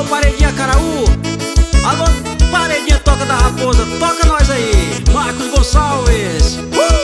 Paredinha Caraú. Alô, Paredinha Toca da Raposa, toca nós aí, Marcos Gonçalves.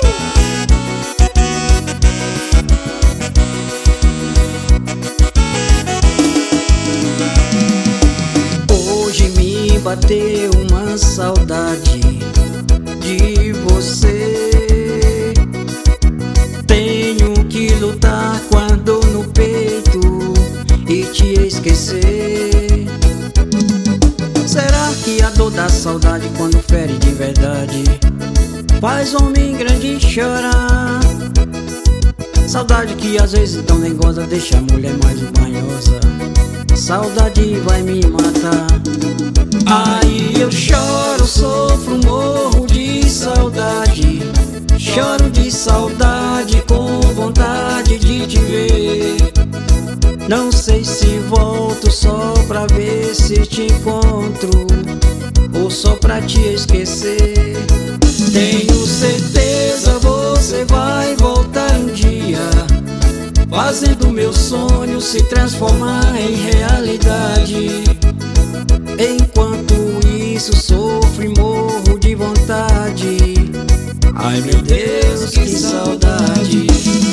Hoje me bateu uma saudade de você. Tenho que lutar com a dor no peito e te esquecer. Será que a dor da saudade, quando fere de verdade, faz homem grande chorar? Saudade que às vezes tão dengosa deixa a mulher mais manhosa. Saudade vai me matar. Aí eu choro, sofro, morro de saudade. Choro de saudade com vontade de te ver. Não sei se volto só pra ver se te encontro ou só pra te esquecer. Tenho certeza você vai voltar um dia, fazendo meu sonho se transformar em realidade. Enquanto isso sofro e morro de vontade. Ai meu Deus, que saudade.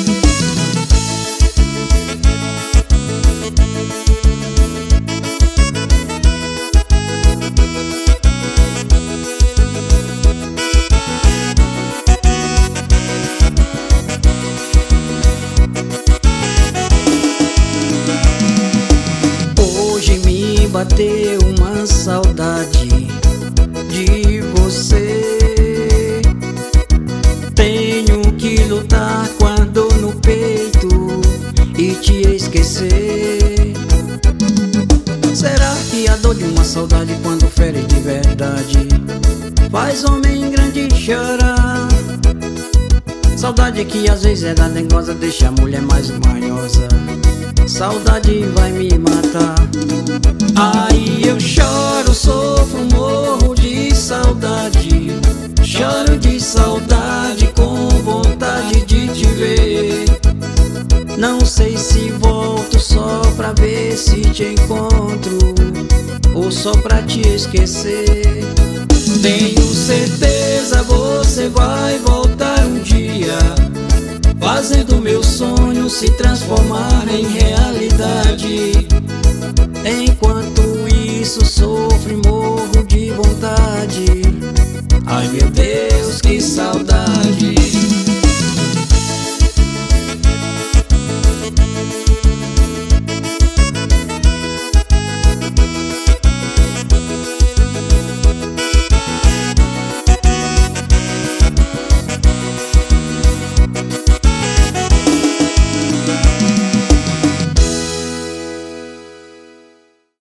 Bateu uma saudade de você. Tenho que lutar com a dor no peito e te esquecer. Será que a dor de uma saudade, quando fere de verdade, faz homem grande chorar? Saudade que às vezes é da dengosa, deixa a mulher mais manhosa. Saudade vai me matar. Aí eu choro, sofro, morro de saudade. Choro de saudade com vontade de te ver. Não sei se volto só pra ver se te encontro ou só pra te esquecer. Tenho certeza você vai voltar um dia, fazendo meu sonho se transformar em realidade. Enquanto isso sofro e morro de vontade. Ai meu Deus, que saudade.